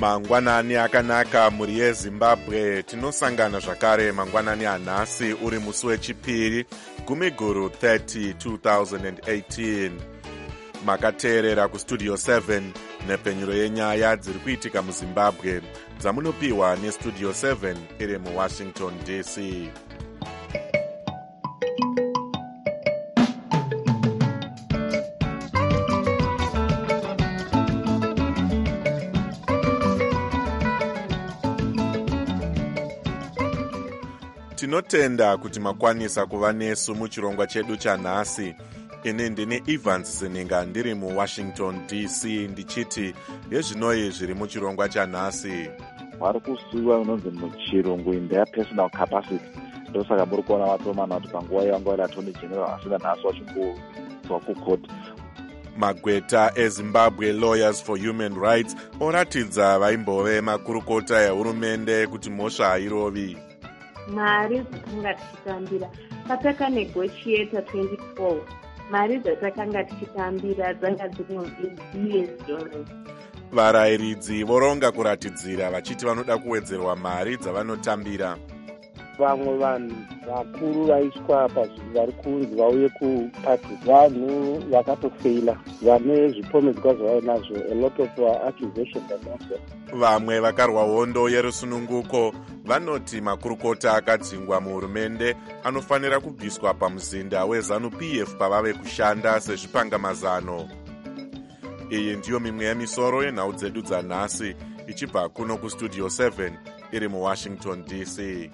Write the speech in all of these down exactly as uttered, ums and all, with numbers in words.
Mangwanani akanaka muri yeZimbabwe. Tinosangana zvakare mangwanani anhasi uri musi wechipiri gumiguru thirty twenty eighteen. Makateerera kustudio seven nepfenyuro yenyaya dziri kuitika muZimbabwe dzamunopiwa nestudio seven iri muWashington D C. Tinotenda kuti makwanisa kuva nesu muchirongwa chedu chanhasi. Ini ndini Evans Zeninga ndiri muWashington D C ndichiti yezvinoi zviri muchirongwa chanhasi. Vari kusuwa unonzi muchirungu in their personal capacity. Ndosaka muri kuona vatomana kuti panguva yanga vari attorney general asina nhasi vachingobva kukoti. Magweta eZimbabwe Lawyers for Human Rights oratidza vaimbove makurukota ehurumende kuti mhosva hairovi. Mari dzatanga tichitambira pataka negotiator twenty-four, mari dzatakanga tichitambira dzanga dziri billions dollars. Varayiridzi voronga kuratidzira vachiti vanoda kuwedzerwa mari dzavanotambira. Vamwe vanhu vakuru vaiswa pazvinhu vari kunzi vauye kupati vanhu vakatofeila vane zvipomedzwa zvavainazvo, a lot of uh, accusations and also. Vamwe vakarwa hondo yerusununguko vanoti makurukota akadzingwa muhurumende anofanira kubviswa pamuzinda weZANU-P F pavave kushanda sezvipangamazano. Iyi ndiyo mimwe yemisoro yenhau dzedu dzanhasi ichibva kuno kustudio seven iri muWashington D C.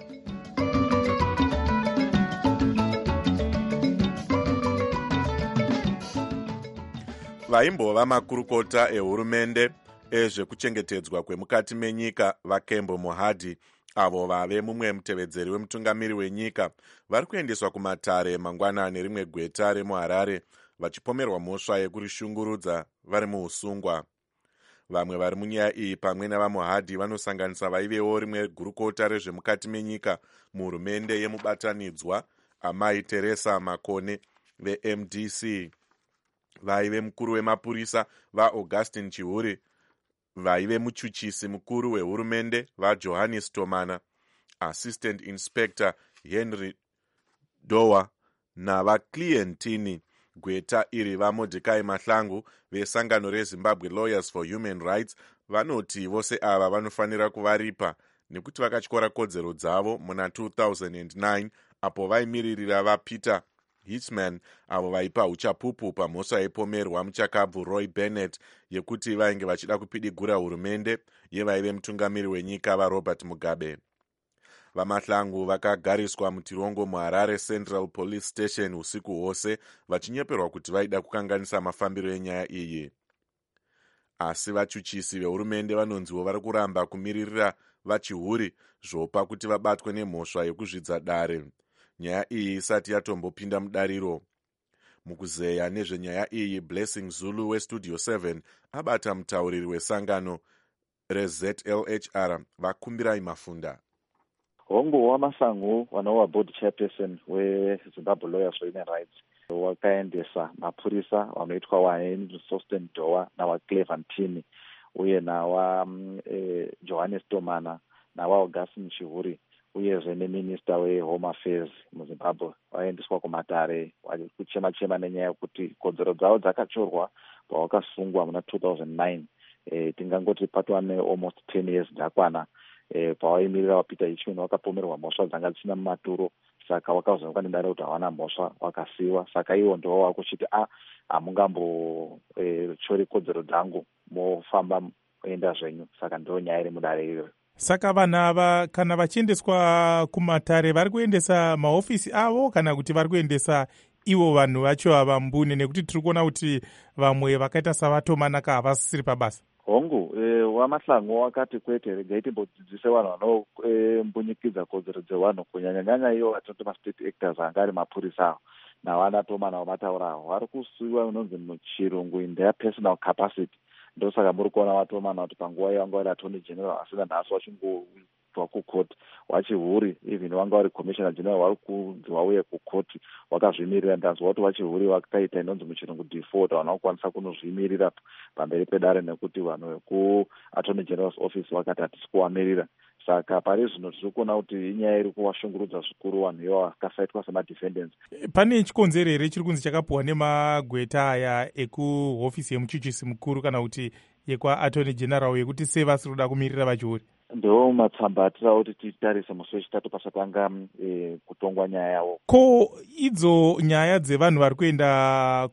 Vaimbova makurukota ehurumende ezvekuchengetedzwa kwemukati menyika vaKembo Mohadi avo vave mumwe mutevedzeri wemutungamiri wenyika vari kuendeswa kumatare mangwanani rimwe gweta remuHarare vachipomerwa mhosva yekurishungurudza vari muusungwa. Vamwe vari munyaya iyi pamwe navaMohadi vanosanganisa vaivewo rimwe gurukota rezvemukati menyika muhurumende yemubatanidzwa Amai Teresa Makone veM D C, vaive mukuru wemapurisa vaAugustin Chihuri, vaive muchuchisi mukuru wehurumende vaJohannes Tomana, Assistant Inspector Henry Dowa navaClientini. Gweta iri vaMordecai Mahlangu vesangano reZimbabwe Lawyers for Human Rights vanoti vose ava vanofanira kuvaripa nekuti vakatyora kodzero dzavo muna two thousand nine apo vaimiririra vaPeter Hitchman avo vaipa uchapupu pamhosva yaipomerwa muchakabvu Roy Bennett yekuti vainge vachida kupidigura hurumende yevaive mutungamiri wenyika vaRobert Mugabe. VaMahlangu vakagariswa mutirongo muHarare Central Police Station usiku hwose vachinyeperwa kuti vaida kukanganisa mafambiro enyaya iyi. Asi vachuchisi vehurumende vanonziwo vari kuramba kumiririra vaChihuri zvopa kuti vabatwe nemhosva yekuzvidza dare, nyaya iyi isati yatombopinda mudariro. Mukuzeya nezvenyaya iyi, Blessing Zulu westudio seven abata mutauriri wesangano reZ L H R vakumbirai Mafunda. Hongu waMasango wanowa board chairperson weZimbabwe Lawyers for Human Rights wakaendesa mapurisa vanoitwa waHenry Sosten Dowa nawaClementini uye nawa um, eh, Johannes Tomana nawaAugustin Chihuri uyezve neminista wehome affairs muZimbabwe vaendeswa kumatare kuchema chema nenyaya yekuti kodzero dzavo dzakachorwa pavakasungwa muna two thousand nine. E, tingangoti patwa nealmost ten years dzakwana e, pavaimirira vaPeter Hitchman vakapomerwa mhosva dzanga dzisina mumaturo, saka vakazonga nedare kuti havana mhosva vakasiyiwa. Saka ivo ndo vakuchiti a hamungambo e, chori kodzero dzangu mofamba enda zvenyu, saka ndo nyaya iri mudare iyoyo. Saka vanhu ava kana vachiendeswa kumatare vari kuendesa mahofisi avo kana kuti vari kuendesa ivo vanhu vacho ava mbune, nekuti tiri kuona kuti vamwe vakaita savaTomanaka havasisiri pabasa? Hongu e, waMahlangu wakati kwete regai timbodzidzise vanhu vanombunyikidza kodzero dzevanhu kunyanyanyanya ivo vatinoti mastate actors anga ari mapurisa avo navana Tomana vamataura avo vari kusuwiwa unonzi muchirungu in their personal capacity. Ndosaka muri kuona vaTomana kuti panguva yanga vari attorney general asina nhasi kubva kukoti. Wachihuri even wanga vari commissioner general wari kunzi wauye kukoti wakazvimirira. Ndanzwa kuti wachihuri wakaita inonzi muchirungu default, havana kukwanisa kunozvimirira pamberi pedare nekuti vanhu vekuattorney general's office vakati hatisi kuvamirira. Saka pari zvino tiri kuona kuti inyaya iri kuvashungurudza zvikuru vanhu ivo vakasaitwa semadefendants. Pane chikonzero here chiri kunzi chakapuwa nemagweta aya ekuhofisi yemuchichisi mukuru kana kuti yekwaattorney general yekuti sei vasiri kuda kumirira vachihuri? Ndo matsamba atira kuti titarise musi wechitatu pasatanga e, kutongwa nyaya yavo. Ko idzo nyaya dzevanhu vari kuenda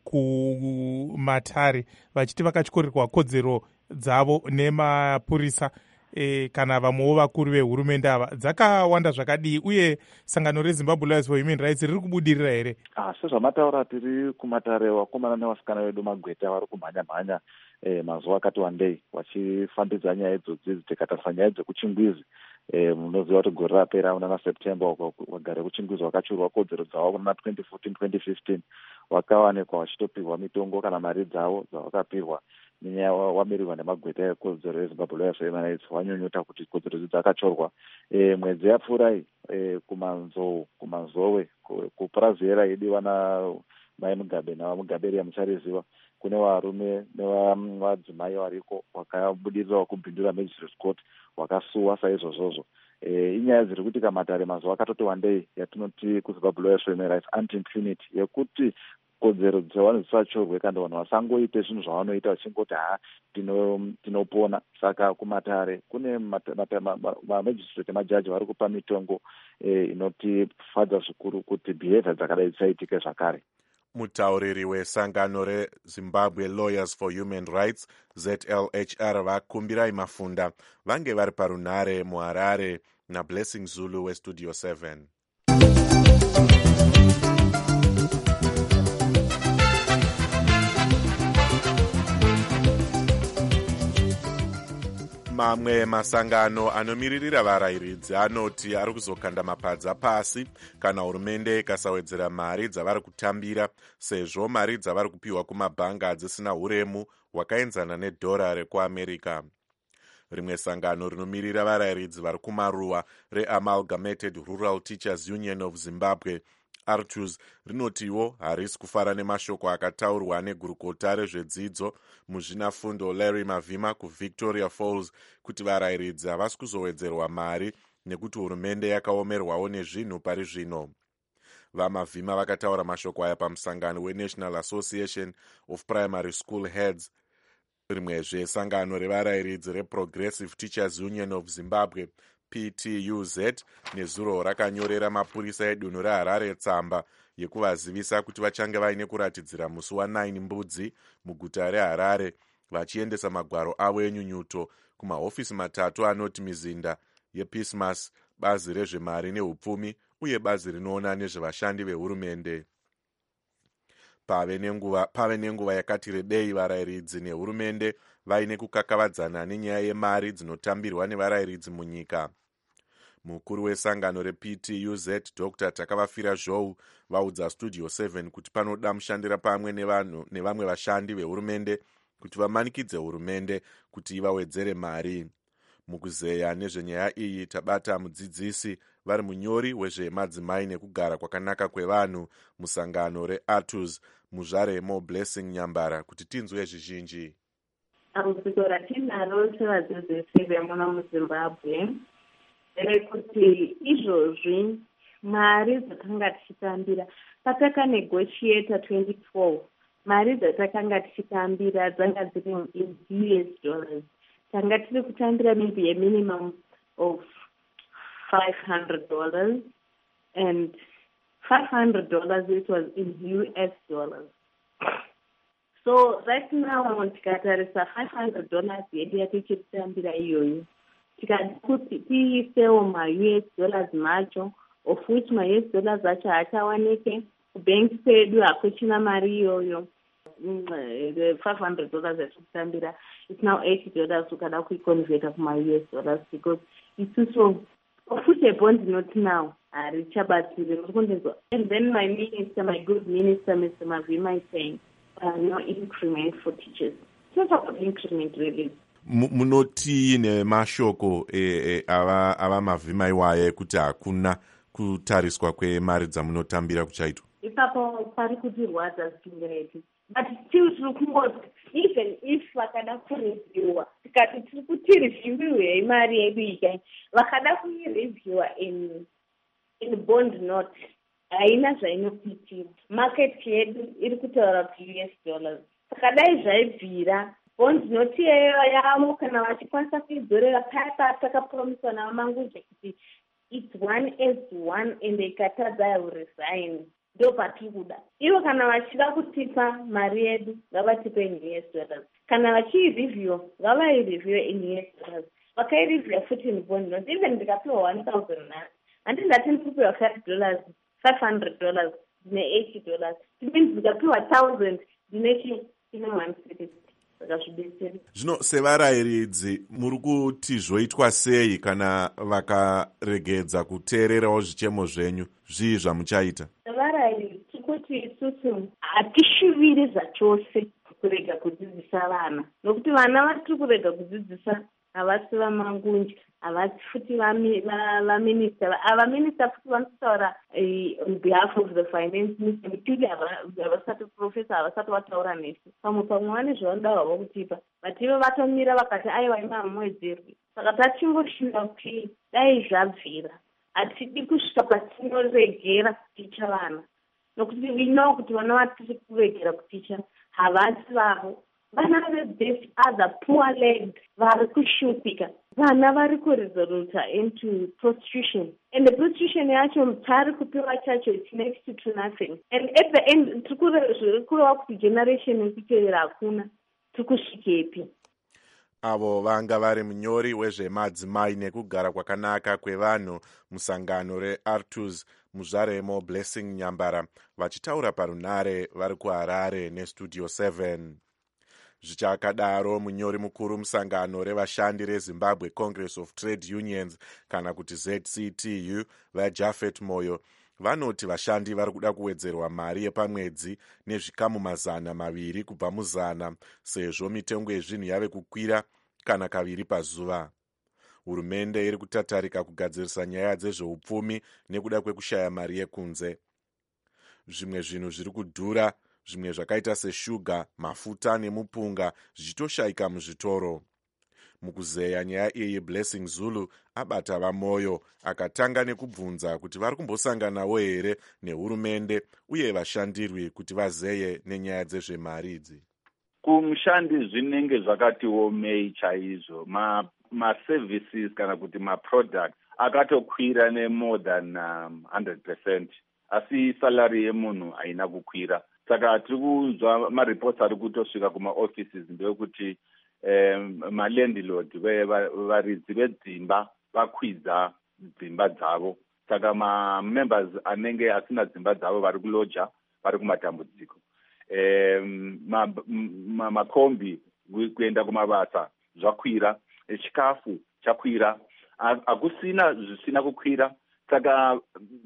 kumatare vachiti vakatyorerwa kodzero dzavo nemapurisa e, kana vamwewo vakuru vehurumende ava dzakawanda zvakadii, uye sangano reZimbabwe Lawyers for Human Rights riri kubudirira here? Ah, sezvamataura tiri kumatare, vakomana nevasikana vedu magweta vari kumhanya mhanya E, mazuva akati wandei vachifambidza nyaya idzodzi tikatarisa nyaya dzekuchingwizi. E, munoziva kuti gore rapera unana september wagare kuchingwizi vakachurwa kodzero dzavo kuna twenty fourteen twenty fifteen vakawanikwa vachitopirwa mitongo kana mari dzavo dzavakapirwa nenyaya wamirirwa nemagweta ekodzero eZimbabwe Lawyers for Human Rights wanyunyuta kuti kodzero idzi dzakachorwa. E, mwedzi yapfuurai e, kumanzou kumanzowe kupuraziera yedu vana mai Mugabe navaMugaberi yamuchariziva kune varume nevadzimai variko vakabudirira kubhindura magistrate court vakasuwa saizvozvozvo. E, inyaya dziri kuti kamatare mazuva akatoti wandei yatinoti kuZimbabwe Lawyers for Human Rights anti-impunity yekuti kodzero dzevanhu dzisachorwe kandi vanhu vasangoite zvinhu zvavanoita vachingoti ha tinopona. Saka kumatare kune magistrate majaji vari kupa mitongo e, inotifadza zvikuru kuti behavior dzakadai dzisaitike zvakare. Mutauriri wesangano reZimbabwe Lawyers for Human Rights Z L H R vakumbirai Mafunda vange vari parunhare muHarare naBlessing Zulu weStudio seven. Mamwe masangano anomiririra varayiridzi anoti ari kuzokanda mapadza pasi kana hurumende ikasawedzera mari dzavari kutambira, sezvo mari dzavari kupiwa kumabhanga dzisina uremu hwakaenzana nedhora rekuamerica. Rimwe sangano rinomirira varayiridzi vari kumaruwa reAmalgamated Rural Teachers Union of Zimbabwe A R T U Z rinotiwo harisi kufara nemashoko akataurwa negurukota rezvedzidzo muzvinafundo Larry Mavima kuVictoria Falls kuti varayiridzi havasi kuzowedzerwa mari nekuti hurumende yakaomerwawo nezvinhu pari zvino. VaMavima vakataura mashoko aya pamusangano weNational Association of Primary School Heads. Rimwezve sangano revarayiridzi reProgressive Teachers Union of Zimbabwe P T U Z nezuro rakanyorera mapurisa edunhu reHarare tsamba yekuvazivisa kuti vachange vaine kuratidzira musi wanine mbudzi muguta reHarare vachiendesa magwaro avo enyunyuto kumahofisi matatu anoti mizinda yePismas, bazi rezvemari neupfumi uye bazi rinoona nezvevashandi vehurumende. Pave nenguva pave nenguva yakati rebei varayiridzi nehurumende vaine kukakavadzana nenyaya yemari dzinotambirwa nevarayiridzi munyika. Mukuru wesangano reP T U Z Doctor Takavafira Zhou vaudza Studio seven kuti panoda mushandira pamwe nevanhu nevamwe vashandi vehurumende kuti vamanikidze hurumende kuti ivawedzere mari. Mukuzeya nezvenyaya iyi tabata mudzidzisi vari munyori wezvemadzimai nekugara kwakanaka kwevanhu musangano reA R T U Z muzvaremo Blessing Nyambara kuti tinzwe zvizhinji. Dambudziko ratinaro sevadzidzisi vemuno muZimbabwe rekuti izvozvi mari dzatanga tichitambira patakanegotiata twenty four mari dzatakanga tichitambira dzanga dziri in U S dollars. Tanga tiri kutambira maybe a minimum of five hundred dollars, and five hundred dollars it was in U S dollars. So right now tikatarisa five hundred dollars yedu yatichitambira iyoyo tikada kuti tiisewo ma-U S dollars macho, of which ma-U S dollars acho hachawanike kubank pedu hakuchina mari iyoyo. The five hundred dollars yatikutambira it's now eighty dollars ukada kuiconverta kuma-U S dollars because it's also of which a bond not now harichabatire. And then my minister, my good minister, Mister Mavima, is saying uh, no increment for teachers. It's not about increment really. munoti nemashoko e, e, ava, ava mavhima iwaye kuti hakuna kutariswa kwemari dzamunotambira kuchaitwa? Ipapo pari kutirwadza zvisingaiti, but still tiri kungoti even if vakada kurevhiwa tikati tiri kuti revhiwiwe imari yedu ikai, vakada kuirevhiwa in in bond note haina zvainokuitira. Market yedu iri kutaura kuti U S dollars, saka dai zvaibvira bond note iyeyo yavo kana vachikwanisa kuidzorera paya patakapromiswa navamanguje kuti it's one as one and ikatadza I will resign, ndo patiri kuda. Ivo kana vachida kutipa mari yedu ngavatipe in U S dollars, kana vachiirevhiwa ngavairevhiwe in U S dollars, vakairevhiwa futi in bond note. Even ndikapiwa one thousand nani handingati ndikupiwa five dollars, five hundred dollars ndine eighty dollars, it means ndikapiwa thousand ndine ine one sixty. Zvino sevarayiridzi muri kuti zvoitwa sei kana vakaregedza kuteererawo zvichemo zvenyu? Zvii zvamuchaita? Sevarayiridzi tikuti isusu hatishuviri zvachose kurega kudzidzisa vana, nokuti vana vatiri kurega kudzidzisa havasi vamangunje, havasi futi vaminista. Vaminista futi vanotaura on behalf of the finance minister, mutili havasati profesa havasati vataura nesu. Pamwe pamwe vane zvavanoda havo kutipa, but ivo vatomira vakati aiwa ima hamwedzerwi. Saka tachingoshinga kuti dai zvabvira, hatidi kusvika patinoregera kuticha vana, nokuti we know kuti vana vatiri kuregera kuticha havasi vavo. Vana ve other poor legs vari kushupika, vana vari kuresoruta into prostitution, and the prostitution yacho tari kupiwa chacho it's next to nothing, and at the end tiri kureva kuti generation yekutevera hakuna, tiri kusvikepi? Avo vanga vari munyori wezvemadzimai nekugara kwakanaka kwevanhu musangano reArtus muzvaremo Blessing Nyambara, vachitaura parunare vari kuHarare neStudio seven. Zvichakadaro, munyori mukuru musangano revashandi reZimbabwe Congress of Trade Unions kana kuti Z C T U vaJafet Moyo vanoti vashandi vari kuda kuwedzerwa mari yepamwedzi nezvikamu mazana maviri kubva muzana, sezvo mitengo yezvinhu yave kukwira kana kaviri pazuva. Hurumende iri kutatarika kugadzirisa nyaya dzezveupfumi nekuda kwekushaya mari yekunze. Zvimwe zvinhu zviri kudhura, zvimwe zvakaita seshuga, mafuta nemupunga zvichitoshayika muzvitoro. Mukuzeya nyaya iyi, Blessing Zulu abata vamoyo akatanga nekubvunza kuti vari kumbosanganawo here nehurumende uye vashandirwi kuti vazeye nenyaya dzezvemari idzi. Kumushandi zvinenge zvakati omei chaizvo, maservices ma kana kuti maproducts akatokwira ne more than um, one hundred percent, asi salary yemunhu haina kukwira. Saka tiri kunzwa mareports ari kutosvika kumaoffices ndeyekuti um, malandlord varidzi vedzimba vakwidza dzimba dzavo. Saka mamembers anenge asina dzimba dzavo vari kuloja vari kumatambudziko. Um, makombi ma, ma kuenda kumabasa zvakwira, chikafu chakwira, hakusina zvisina kukwira. Saka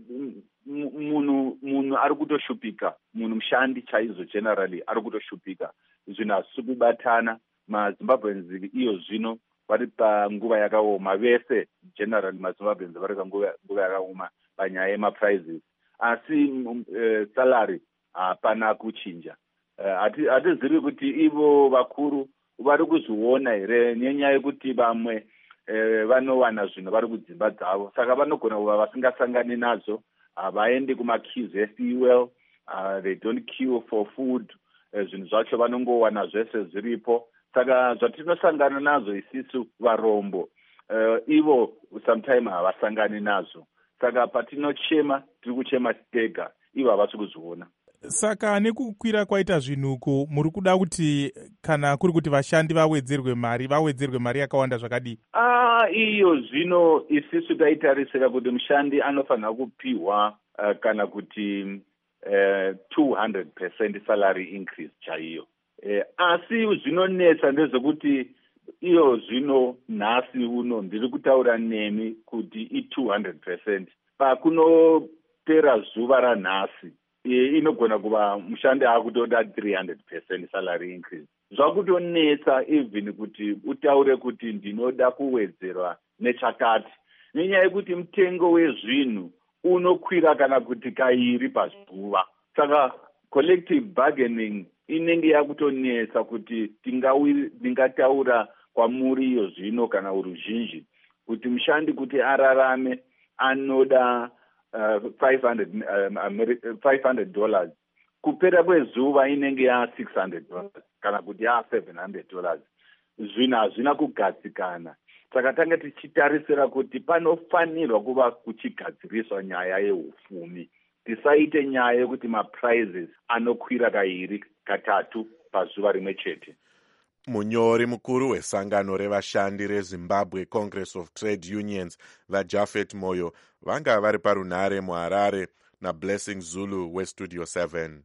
munhu munhu ari kutoshupika, munhu mushandi chaizvo generally ari kutoshupika. Zvinhu hazvisi kubatana. MaZimbabweans iyo zvino vari panguva yakaoma, vese generally maZimbabweans vari panguva yakaoma panyaya yemaprizes, asi uh, salary hapana kuchinja. Hatizivi uh, kuti ivo vakuru vari kuzviona here nenyaya yekuti vamwe uh, vanowana zvinhu vari kudzimba dzavo, saka vanogona kuva vasingasangani nazvo, havaendi kumakeys efuel, uh, they don't queue for food, uh, zvinhu zvacho vanongowana zvese zviripo. Saka zvatinosangana nazvo isisu varombo, uh, ivo sometime havasangani nazvo. Saka patinochema tiri kuchema tega, ivo havasi kuzviona. Saka nekukwira kwaita zvinhuko, muri kuda kuti kana kuri kuti vashandi vawedzerwe mari, vawedzerwe mari yakawanda zvakadii? Ah, iyo zvino isisu taitarisira kuti mushandi anofanira kupiwa uh, kana kuti uh, two hundred percent salary increase chaiyo. Eh, asi zvinonetsa ndezvekuti iyo zvino nhasi uno ndiri kutaura nemi kuti i two hundred percent pakunopera zuva ranhasi, e, inogona kuva mushandi akutoda three hundred percent salary increase. zvakutonetsa even kuti utaure kuti ndinoda kuwedzerwa nechakati, nenyaya yekuti mutengo wezvinhu unokwira kana kuti kairi pazuva. Saka collective bargaining inenge yakutonetsa kuti tingataura kwamuri iyo zvino kana uruzhinji kuti mushandi kuti ararame anoda uh, five hundred dollars, kupera kwezuva inenge ya six hundred dollars kana kuti ya seven hundred dollars. Zvino hazvina kugadzikana. Saka tanga tichitarisira kuti panofanirwa kuva kuchigadziriswa nyaya yeufumi. Tisaite nyaya yekuti maprizes anokwira kairi katatu pazuva rimwe chete. Munyori mukuru wesangano revashandi reZimbabwe Congress of Trade Unions vaJafet Moyo vanga vari parunhare muHarare naBlessing Zulu weStudio seven.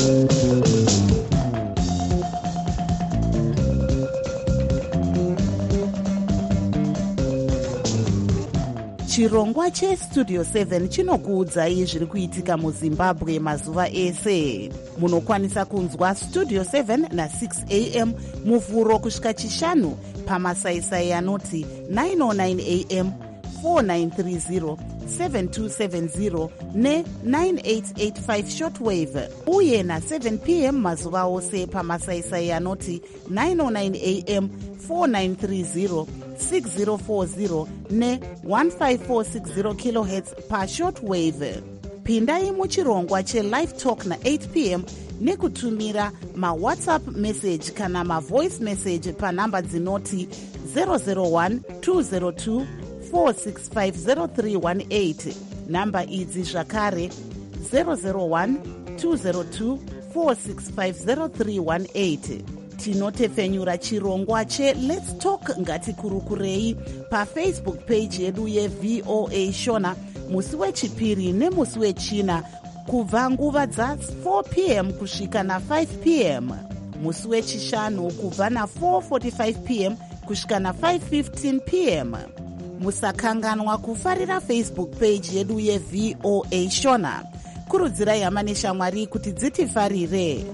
Chirongwa cheStudio seven chinokuudzai zviri kuitika muZimbabwe mazuva ese. Munokwanisa kunzwa Studio seven na six a m muvhuro kusvika chishanu pamasaisai anoti nine oh nine a m, four nine three zero, seven two seven zero ne nine eight eight five shortwave, uye na seven p m mazuva ose pamasaisai anoti nine oh nine a m, four nine three zero, six zero four zero ne one five four six zero kilohertz pa shortwave. Pindai muchirongwa chelive talk na eight p m nekutumira mawhatsapp message kana mavoice message panhamba dzinoti zero zero one two zero two four six five zero three one eight, namba idzi zvakare zero zero one two zero two four six five zero three one eight. Tinotepfenyura chirongwa che Let's Talk ngatikurukurei pafacebook page yedu yeV O A Shona musi wechipiri nemusi wechina kubva nguva dza four p m kusvika na five p m, musi wechishanu kubva na four forty-five p m kusvika na five fifteen p m. Musakanganwa kufarira Facebook page yedu yeV O A Shona. Kurudzirai hama neshamwari kuti dzitifarire.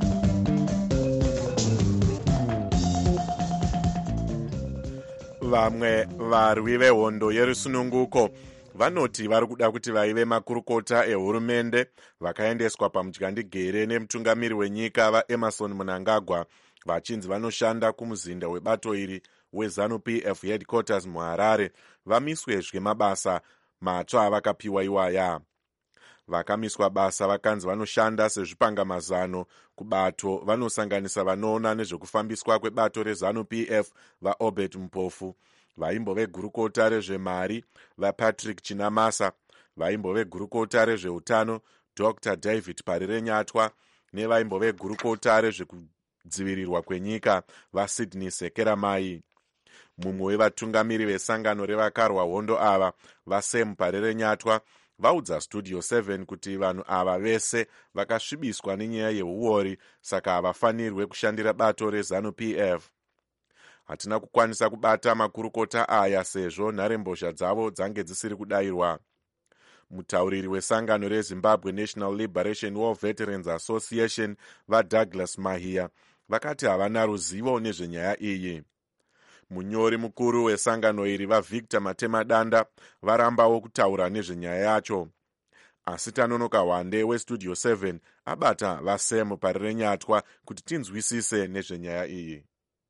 Vamwe varwi vehondo yerusununguko vanoti vari kuda kuti vaive makurukota ehurumende vakaendeswa pamutyandegere nemutungamiri wenyika vaEmerson Mnangagwa vachinzi vanoshanda kumuzinda webato iri weZANU P F headquarters muHarare vamiswezve mabasa matsva avakapiwa iwaya. Vakamiswa basa vakanzi vanoshanda sezvipangamazano kubato vanosanganisa vanoona nezvekufambiswa kwebato reZANU P F vaObert Mpofu, vaimbove gurukota rezvemari vaPatrick Chinamasa, vaimbove gurukota rezveutano Doctor David Parirenyatwa nevaimbove gurukota rezvekudzivirirwa kwenyika vaSydney Sekeramai. Mumwe wevatungamiri vesangano revakarwa hondo ava vaSam Parirenyatwa vaudza Studio seven kuti vanhu ava vese vakasvibiswa nenyaya yeuori, saka havafanirwe kushandira bato reZANU P F. Hatina kukwanisa kubata makurukota aya sezvo nharembozha dzavo dzange dzisiri kudayirwa. Mutauriri wesangano reZimbabwe National Liberation War Veterans Association vaDouglas Mahia vakati havana ruzivo nezvenyaya iyi. Munyori mukuru wesangano iri vaVictor Matemadanda varambawo kutaura nezvenyaya yacho. Asi Tanonoka Wande weStudio seven abata vaSam Parirenyatwa kuti tinzwisise nezvenyaya iyi.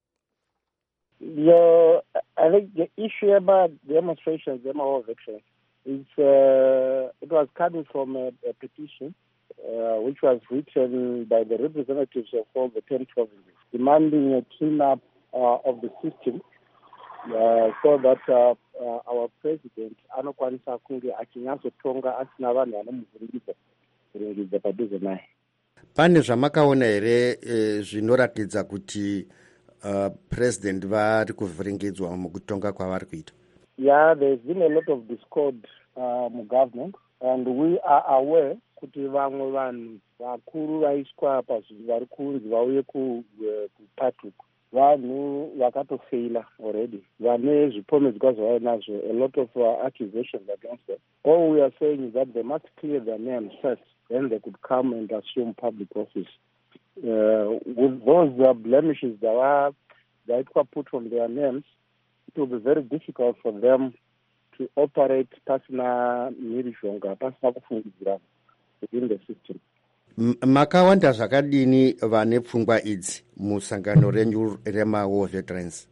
Yeah, I think the issue about demonstrations, the war veterans, is uh, it was coming from a, a petition uh, which was written by the representatives of all the ten provinces, demanding a clean-up uh, of the system uh, so that uh, uh, our president anokwanisa kunge achinyatsotonga asina vanhu vanomuvhiringidza kuringidza padhuze naye. Pane zvamakaona here eh, zvinoratidza kuti uh, president vari kuvhiringidzwa mukutonga kwavari kuita? Yeah, there's been a lot of discord uh, mu government, and we are aware kuti vamwe vanhu vakuru vaiswa pazvinhu vari kunzi vauye kuPatrick vanhu vakatofeila already, vane zvipomedzwa zvavainazvo, a lot of uh, accusations against them. All we are saying is that they must clear their names first, then they could come and assume public office. uh, with those uh, blemishes that were that were put on their names, it will be very difficult for them to operate pasina mhirizhonga, pasina kufungidzirana within the system. Makawanda zvakadini vane pfungwa idzi musangano renyu rema-war veterans?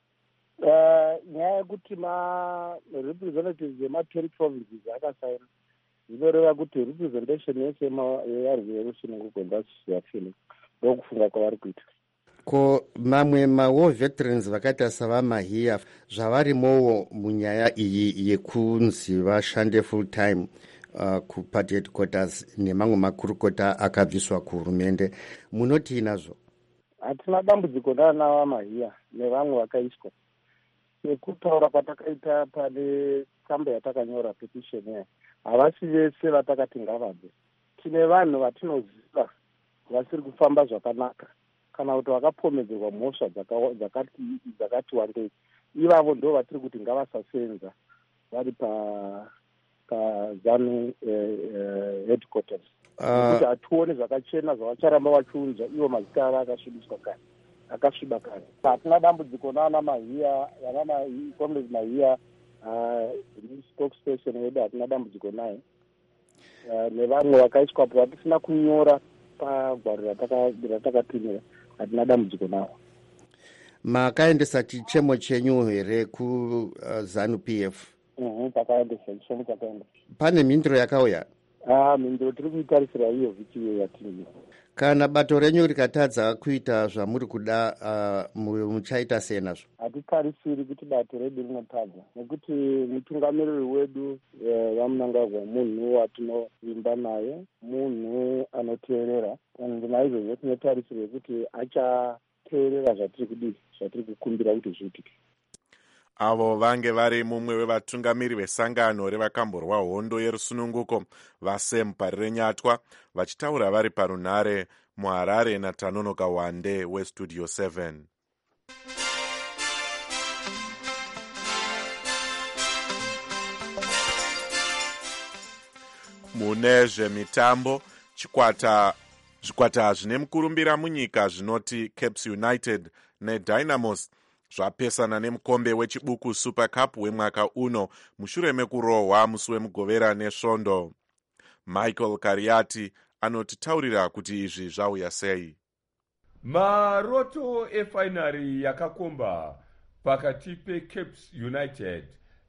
Nyaya yekuti ma-representatives ema-ten provinces akasaina zvinoreva kuti representation yese yearwi yerusununguko ndazviyafini ndokufunga kwavari kuita. Ko mamwe ma-war veterans vakaita savamahiya zvavarimowo munyaya iyi yekunzi vashande full time uh, kuparty headquarters nemamwe makurukota akabviswa kuhurumende, munoti inazvo? Hatina dambudziko nana vamahiya nevamwe vakaiswa. Sekutaura kwatakaita pane tsamba yatakanyora petition yayo, havasi vese vatakati ngavabve. Tine vanhu vatinoziva vasiri kufamba zvakanaka kana kuti vakapomedzerwa mhosva dzakati dzakati wandei. Ivavo ndo vatiri kuti ngavasasenza vari pa paZANU eh, eh, headquarters. Kuti uh, hatione zvakachena zvavacharamba vachiunzwa ivo mazita ava akasvibiswa kare akasviba kare. Hatina dambudziko nana mahiya vana comrade mahiya spokesperson wedu hatina dambudziko naye nevamwe vakaiswapo vatisina kunyora pagwaro ratakatumira hatina dambudziko navo. Makaendesa chichemo chenyu here kuZANU P F? Mhm, takaendesa chichemo chakaenda. Pane mhinduro yakauya? Ah, mhinduro tiri kuitarisira iyo vhiki iyo yatiri. Kana bato renyu rikatadza kuita zvamuri kuda, uh, muchaita sei nazvo? Hatitarisiri kuti bato redu rinotadza, nekuti mutungamiriri wedu vamunangagwa munhu watinovimba naye, munhu anoteerera, ende naizvozvo tinotarisira kuti achateerera zvatiri kudii, zvatiri kukumbira kuti zviitike. Avo vange vari mumwe wevatungamiri vesangano revakamborwa hondo yerusununguko vasemupari renyatwa, vachitaura vari parunhare muHarare naTanonoka Wande weStudio seven. Mune zvemitambo, chikwata zvikwata zvine mukurumbira munyika zvinoti Caps United neDynamos zvapesana nemukombe wechibuku Super Cup wemwaka uno mushure mekurohwa musi wemugovera nesvondo. Michael Kariati anotitaurira kuti izvi zvauya sei. Maroto efinari yakakomba pakati peCaps United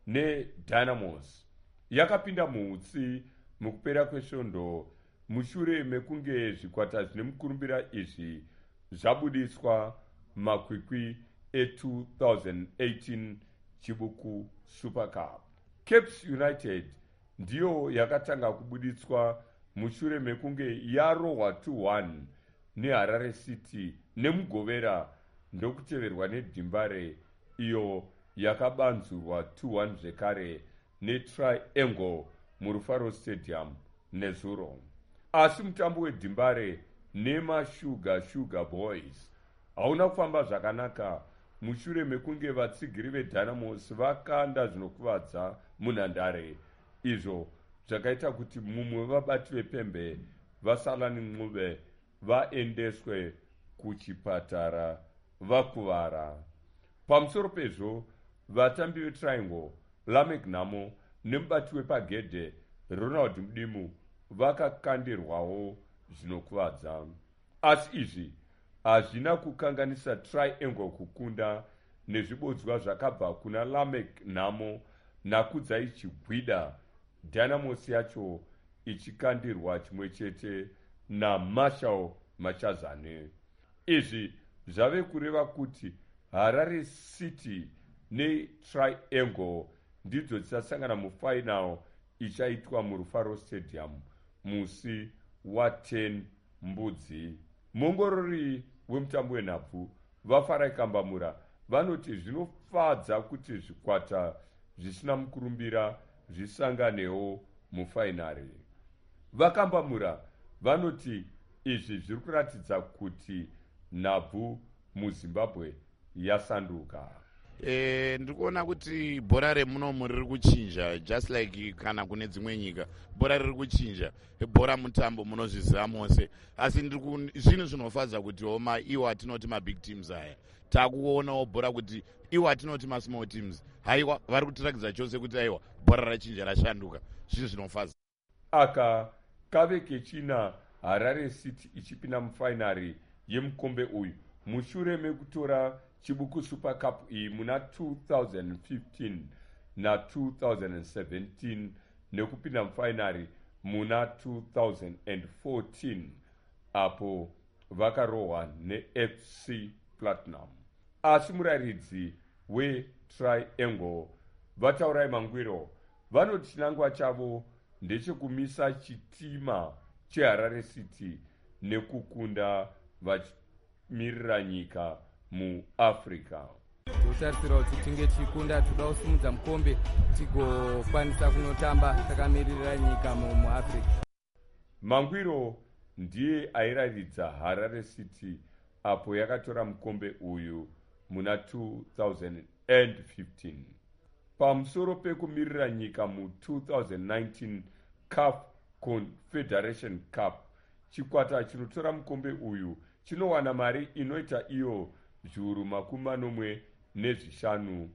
neDynamos yakapinda muhutsi mukupera kwesvondo mushure mekunge zvikwata zvine mukurumbira izvi zvabudiswa makwikwi e-twenty eighteen chibuku Super Cup. Caps United ndiyo yakatanga kubudiswa mushure mekunge yarohwa two one neHarare City nemugovera ndokuteverwa neDimbare iyo yakabanzurwa two one zvekare neTriangle muRufaro Stadium nezuro. Asi mutambo weDimbare nemashuga Sugar Boys hauna kufamba zvakanaka mushure mekunge vatsigiri veDynamos vakanda zvinokuvadza munhandare. Izvo zvakaita kuti mumwe wevabati vepembe vasala nen'uve vaendeswe kuchipatara vakuvara. Pamusoro pezvo, vatambi veTriangle Lamek Namo nemubati wepagedhe Ronald Mudimu vakakandirwawo zvinokuvadza. Asi izvi hazvina kukanganisa Triangle kukunda nezvibodzwa zvakabva kuna Lamek Namo nakudza ichigwida Dynamos yacho ichikandirwa chimwe chete naMarshall Machazane. Izvi zvave kureva kuti Harare City neTriangle ndidzo dzichasangana mufinal ichaitwa muRufaro Stadium musi wa10 Mbudzi. Mongorori wemutambo wenhabvu vaFarai Kambamura vanoti zvinofadza kuti zvikwata zvisina mukurumbira zvisanganewo mufainari. VaKambamura vanoti izvi zviri kuratidza kuti nhabvu muZimbabwe yasanduka. e, ndiri kuona kuti bhora remunomu riri kuchinja just like kana kune dzimwe nyika bhora riri kuchinja. Bhora mutambo munozviziva mose, asi zvinhu zvinofadza kuti oma iwo atinoti mabig teams aya takuonawo bhora kuti iwo atinoti masmall teams haiwa vari kutirakidza chose kuti aiwa bhora rachinja rashanduka. Zvinhu zvinofadza. Aka kave kechina Harare City ichipinda mufainari yemukombe uyu mushure mekutora chibuku Super Cup iyi muna two thousand fifteen na two thousand seventeen nekupinda mufainari muna two thousand fourteen apo vakarohwa neF C Platinum. Asi muraridzi weTriangle vataurai Mangwiro vanoti chinangwa chavo ndechekumisa chitima cheHarare City nekukunda vachimirira nyika muAfrica. Totarisira kuti tinge tichikunda toda kusimudza mukombe tigokwanisa kunotamba takamirira nyika muAfrica. Mangwiro ndiye airaridza Harare City apo yakatora mukombe uyu muna two thousand fifteen. Pamusoro pekumirira nyika mu two thousand nineteen C A F Confederation Cup, chikwata chinotora mukombe uyu chinowana mari inoita iyo zviuru makumi manomwe nezvishanu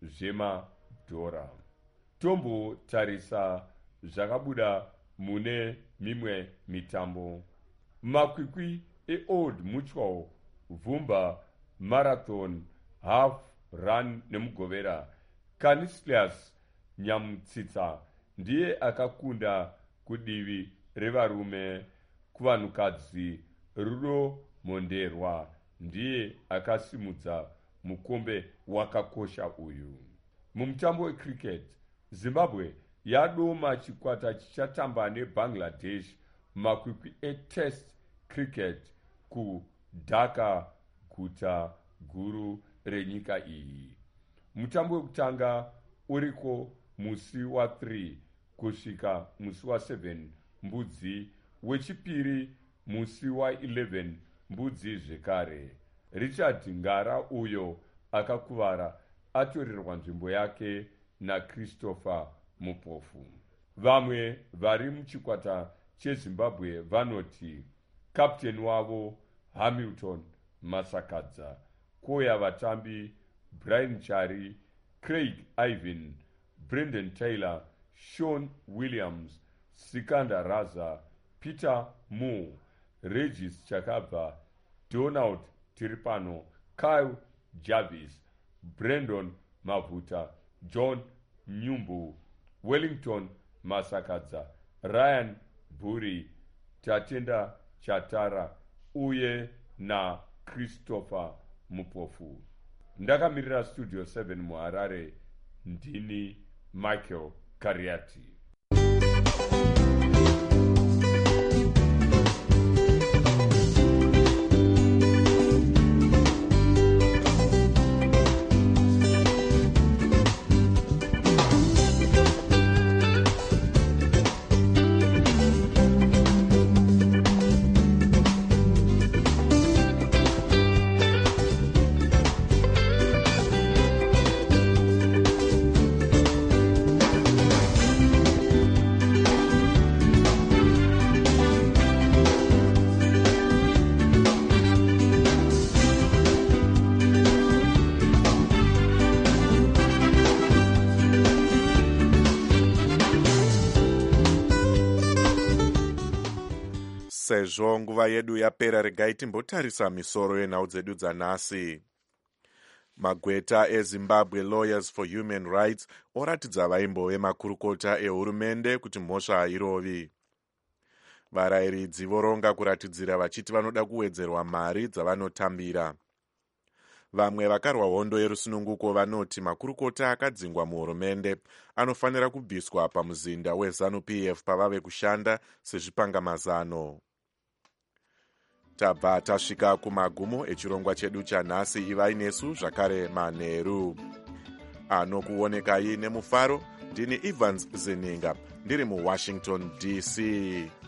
zvemadhora. Tombo tarisa zvakabuda mune mimwe mitambo. Makwikwi eOld Mutual Vumba Marathon Half Run nemugovera, Canisius Nyamutsitsa ndiye akakunda kudivi revarume. Kuvanhukadzi Rudo Monderwa ndiye akasimudza mukombe wakakosha uyu. Mumutambo wecricket, Zimbabwe yadoma chikwata chichatamba neBangladesh makwikwi etest cricket kuDhaka, guta guru renyika iyi. Mutambo wekutanga uriko musi wa three kusvika musi wa seven mbudzi, wechipiri musi wa eleven mbudzi zvekare. Richard Ngara uyo akakuvara atorerwa nzvimbo yake naChristopher Mupofu. Vamwe vari muchikwata cheZimbabwe vanoti kapteni wavo Hamilton Masakadza, koya vatambi Brian Chari, Craig Ivan, Brendan Taylor, Sean Williams, Sikanda Raza, Peter Moore, Regis Chakabva, Donald Tiripano, Kyle Jarvis, Brandon Mavuta, John Nyumbu, Wellington Masakadza, Ryan Buri, Tatenda Chatara uye na Christopher Mupofu. Ndakamirira Studio seven muHarare, ndini Michael Kariati. Sezvo nguva yedu yapera, regai timbotarisa misoro yenhau dzedu dzanhasi. Magweta eZimbabwe Lawyers for Human Rights oratidza vaimbove makurukota ehurumende kuti mhosva hairovi. Varayiridzi voronga kuratidzira vachiti vanoda kuwedzerwa mari dzavanotambira. Vamwe vakarwa hondo yerusununguko vanoti makurukota akadzingwa muhurumende anofanira kubviswa pamuzinda weZANU P F pavave kushanda sezvipangamazano. Tabva tasvika kumagumo echirongwa chedu chanhasi. Ivai nesu zvakare manheru anokuonekai nemufaro. Ndini Evans Zeninga ndiri muWashington D C.